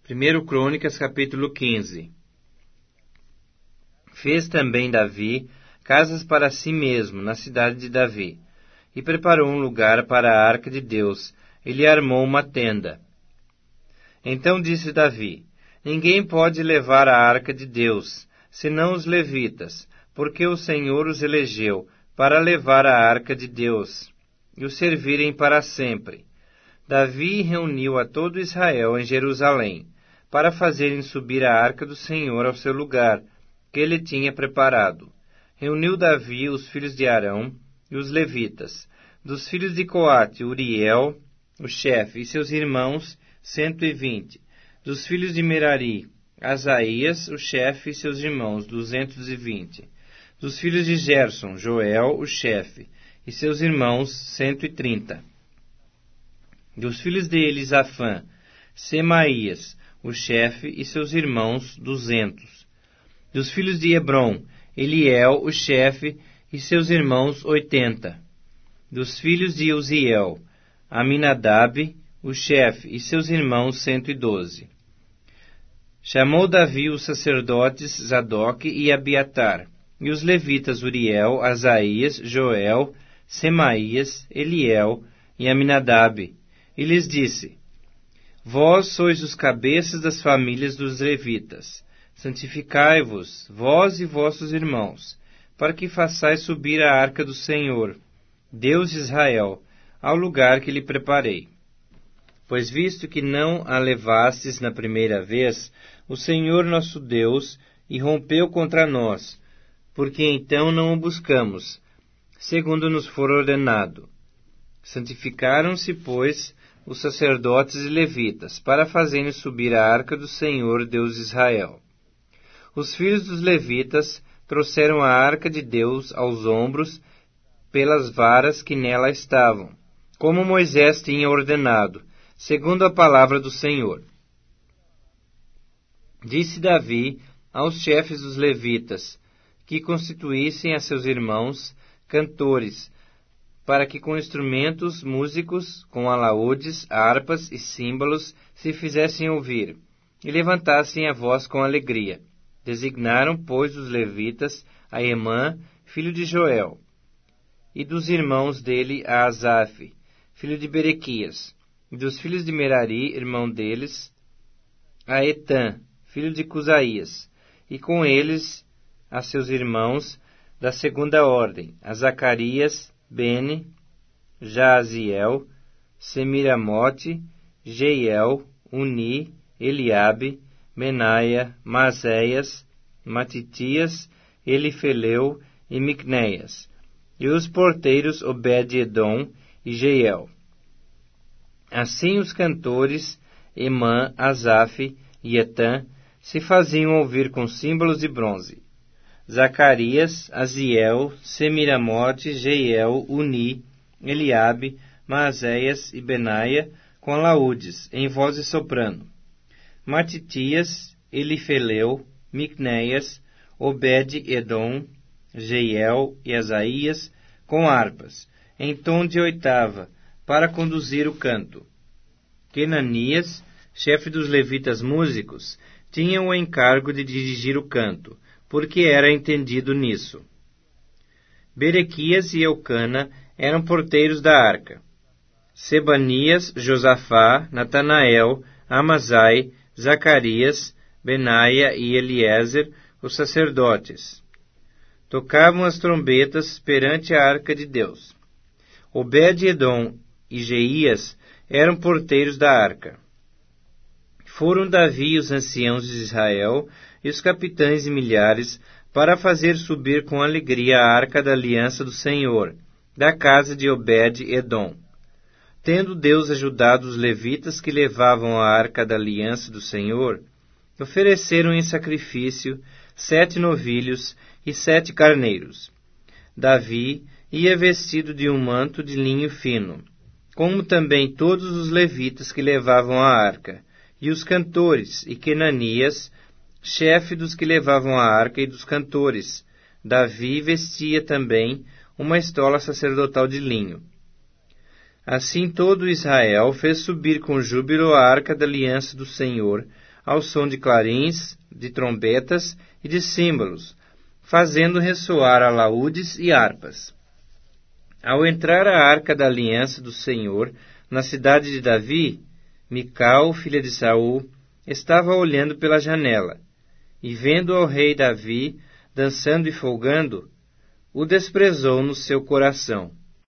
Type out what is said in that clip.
1 Crônicas, capítulo 15. Fez também Davi casas para si mesmo, na cidade de Davi, e preparou um lugar para a arca de Deus, e lhe armou uma tenda. Então disse Davi: Ninguém pode levar a arca de Deus, senão os levitas, porque o Senhor os elegeu para levar a arca de Deus, e o servirem para sempre. Davi reuniu a todo Israel em Jerusalém, para fazerem subir a arca do Senhor ao seu lugar, que ele tinha preparado. Reuniu Davi os filhos de Arão e os levitas, dos filhos de Coate, Uriel, o chefe, e seus irmãos, 120. Dos filhos de Merari, Asaías, o chefe, e seus irmãos, 220. Dos filhos de Gerson, Joel, o chefe, e seus irmãos, 130. Dos filhos de Elisafã, Semaías, o chefe, e seus irmãos, 200. Dos filhos de Hebron, Eliel, o chefe, e seus irmãos, 80. Dos filhos de Uziel, Aminadab, o chefe, e seus irmãos, 112. Chamou Davi os sacerdotes Zadoque e Abiatar, e os levitas Uriel, Asaías, Joel, Semaías, Eliel e Aminadab, e lhes disse: Vós sois os cabeças das famílias dos levitas. Santificai-vos, vós e vossos irmãos, para que façais subir a arca do Senhor, Deus de Israel, ao lugar que lhe preparei. Pois visto que não a levastes na primeira vez, o Senhor nosso Deus irrompeu contra nós, porque então não o buscamos, segundo nos for ordenado. Santificaram-se, pois, os sacerdotes e levitas, para fazerem subir a arca do Senhor, Deus de Israel. Os filhos dos levitas trouxeram a arca de Deus aos ombros pelas varas que nela estavam, como Moisés tinha ordenado, segundo a palavra do Senhor. Disse Davi aos chefes dos levitas que constituíssem a seus irmãos cantores, para que com instrumentos músicos, com alaúdes, harpas e símbolos, se fizessem ouvir, e levantassem a voz com alegria. Designaram, pois, os levitas a Emã, filho de Joel, e dos irmãos dele a Asaf, filho de Berequias, e dos filhos de Merari, irmão deles, a Etã, filho de Cusaías, e com eles a seus irmãos da segunda ordem, a Zacarias, Bene, Jaaziel, Semiramote, Jeiel, Uni, Eliabe, Benaia, Maséias, Matitias, Elifeleu e Micnéias, e os porteiros Obed-edom e Jeiel. Assim os cantores Emã, Asaf e Etã se faziam ouvir com símbolos de bronze. Zacarias, Aziel, Semiramote, Jeiel, Uni, Eliabe, Maséias e Benaia com alaúdes, em voz de soprano. Matitias, Elifeleu, Micnéias, Obed-edom, Jeiel e Asaías com harpas, em tom de oitava, para conduzir o canto. Quenanias, chefe dos levitas músicos, tinha o encargo de dirigir o canto, porque era entendido nisso. Berequias e Eucana eram porteiros da arca. Sebanias, Josafá, Natanael, Amazai, Zacarias, Benaia e Eliezer, os sacerdotes. Tocavam as trombetas perante a arca de Deus. Obed-edom e Jeías eram porteiros da arca. Foram Davi e os anciãos de Israel e os capitães e milhares para fazer subir com alegria a arca da aliança do Senhor, da casa de Obed-edom. Tendo Deus ajudado os levitas que levavam a arca da aliança do Senhor, ofereceram em sacrifício 7 novilhos e 7 carneiros. Davi ia vestido de um manto de linho fino, como também todos os levitas que levavam a arca, e os cantores, e Quenanias, chefe dos que levavam a arca e dos cantores. Davi vestia também uma estola sacerdotal de linho. Assim todo Israel fez subir com júbilo a arca da aliança do Senhor ao som de clarins, de trombetas e de símbolos, fazendo ressoar alaúdes e harpas. Ao entrar a arca da aliança do Senhor na cidade de Davi, Mical, filha de Saul, estava olhando pela janela, e vendo ao rei Davi dançando e folgando, o desprezou no seu coração.